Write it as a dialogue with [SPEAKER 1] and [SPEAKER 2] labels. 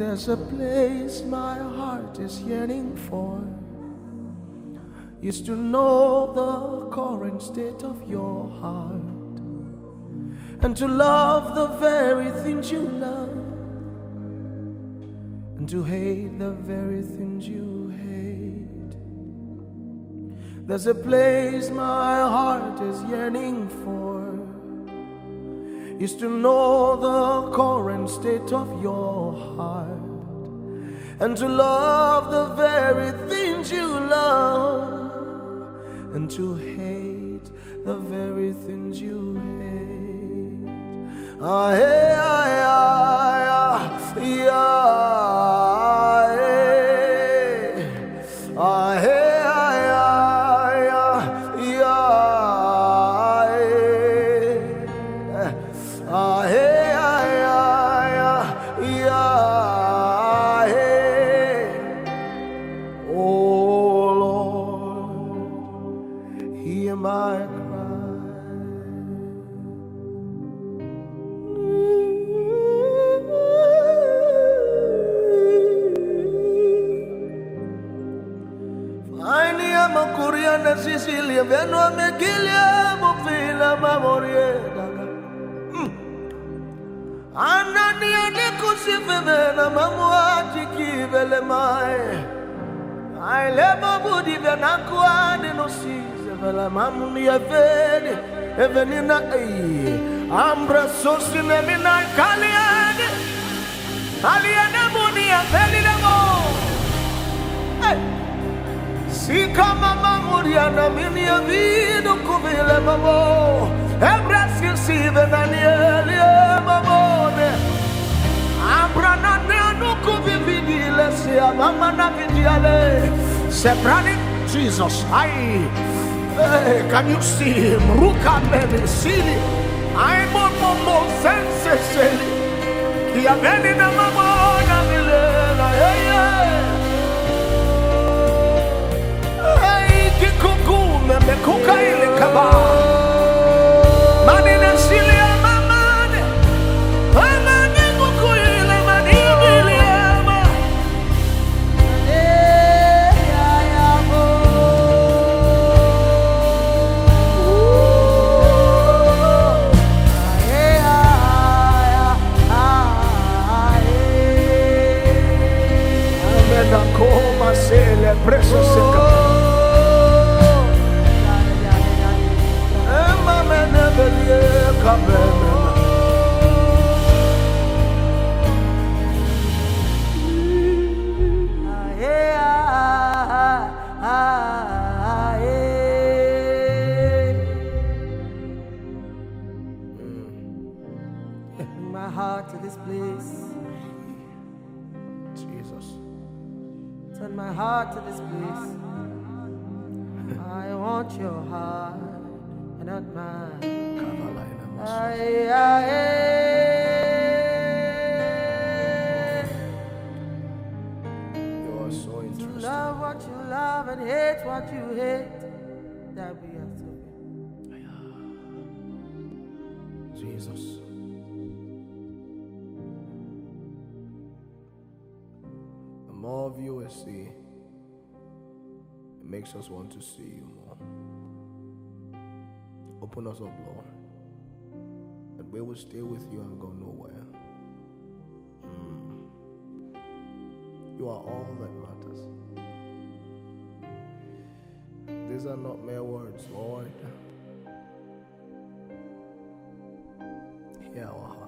[SPEAKER 1] There's a place my heart is yearning for, is to know the current state of your heart, and to love the very things you love, and to hate the very things you hate. There's a place my heart is yearning for, is to know the current state of your heart, and to love the very things you love, and to hate the very things you hate. Ah, hey, ah, yeah, yeah, yeah, ah, hey. My Korean Sicilia, Veno Megilia, Mofila, Mamorieda. Anania Nicosivena, Mamuati, Velemai. I leva budi venakwa no season vela mamunia vede evenina ambra sosine mina kaliane aliane munia velimo sika mama muria na minia vido kubile mamo ebra sisive vaniele mamone ambra na no kuvidile se mama na vidiale. Sebrani Jesus, can you see him? Ruka meni sili, I'm on momo sense sili. Kia meni na mamo na milena, hey, kikuku me kuka ile kaba. Mani na sili ya mamane, mamane kuku ile mani ile ama. Como se le preso seca. Mama never come.
[SPEAKER 2] Bring my heart to this place.
[SPEAKER 1] Jesus.
[SPEAKER 2] Turn my heart to this place. I want your heart and not mine.
[SPEAKER 1] You are so interesting.
[SPEAKER 2] To love what you love and hate what you hate. That we have to be.
[SPEAKER 1] Jesus. The more of you we see, it makes us want to see you more. Open us up, Lord, that we will stay with you and go nowhere. You are all that matters. These are not mere words, Lord. Hear our heart.